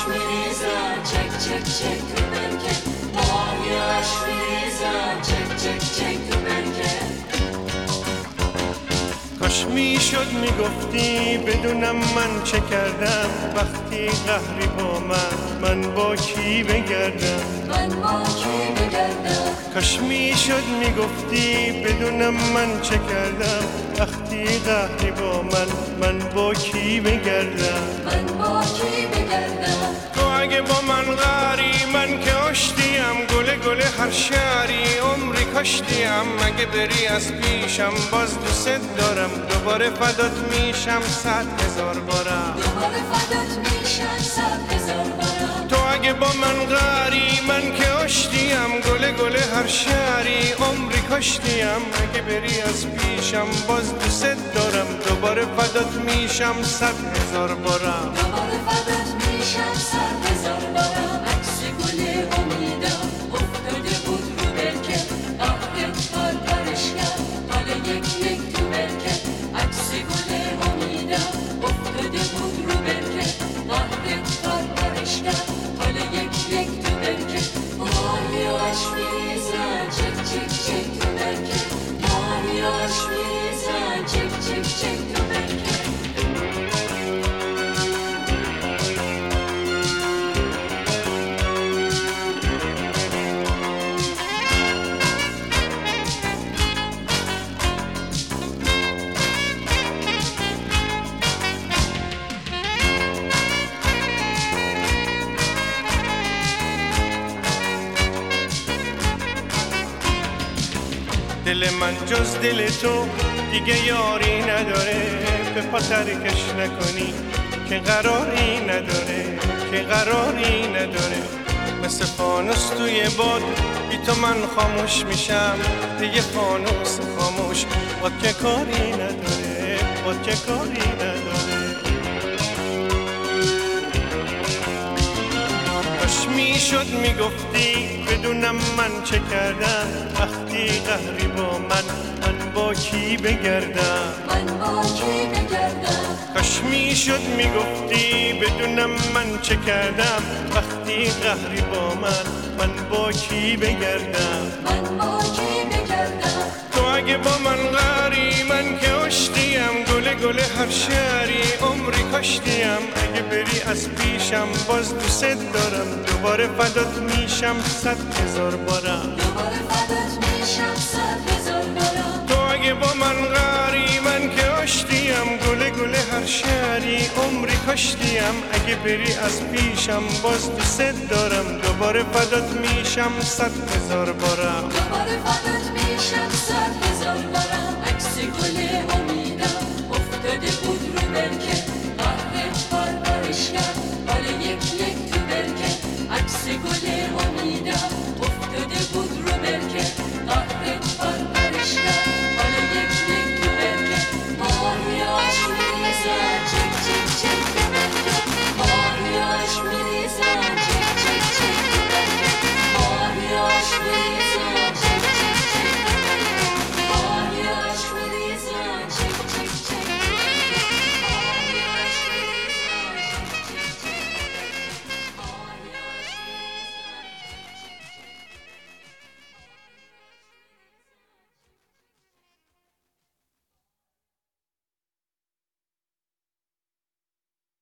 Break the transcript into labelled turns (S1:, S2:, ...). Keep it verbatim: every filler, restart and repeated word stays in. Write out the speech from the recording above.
S1: میریزن چک چک چک تو برکه ماهیاش میریزن چک چک چک تو برکه
S2: کاش میشد میگفتی بدونم من چه کردم وقتی قهری با من من با کی بگردم
S1: من با کی بگردم
S2: کاش میشد میگفتی بدونم من چه کردم وقتی قهری با من من با کی بگردم
S1: من با کی بگردم
S2: تو اگه با من قهری من که آشتیم گله گله هر شهری عمری کاشتیم اگه بری از پیشم باز دوست دارم دوباره فدات میشم صد هزار بارم
S1: دوباره فدات میشم صد هزار بارم
S2: تو اگه با من قهری من که آشتیم گله گله هر شهری عمری کاشتیم اگه بری از پیشم باز دوست دارم دوباره فدات میشم صد هزار بارم
S1: دوباره فدات میشم صد هزار بارم عکس گل امیدم افتاده بود رو برکه آخه پار پارش کرد حالا یک یک تو برکه عکس گل امیدم افتاده بود رو برکه آخه پار پارش کرد حالا یک یک تو برکه ماهیاش میریزن چک چک چک تو برکه ماهیاش میریزن چک چک چک تو برکه
S2: دل من جز دل تو دیگه یاری نداره به پا ترکش نکنی که قراری نداره که قراری نداره مثل فانوس توی باد بی تو من خاموش میشم دیگه فانوس خاموش باد که کاری نداره باد که کاری نداره کاش میشد میگفتی بدونم من چه کردم وقتی قهری با من من با کی بگردم
S1: من با کی بگردم
S2: کاش میشد میگفتی بدونم من چه کردم وقتی قهری با من من با کی بگردم
S1: من با کی بگردم
S2: تو اگه با من قهری من که آشتیم گله گله هر شهری عمری کاشتیم اگه بری از پیشم باز دوست دارم دوباره فدات میشم صد هزار بارم
S1: دوباره فدات میشم صد هزار بارم
S2: تو اگه با من قهری من که آشتیم گله گله هر شهری عمری کاشتیم اگه بری از پیشم باز دوست دارم دوباره فدات میشم صد هزار بارم
S1: دوباره فدات میشم صد هزار بارم عکس گل امیدم افتاده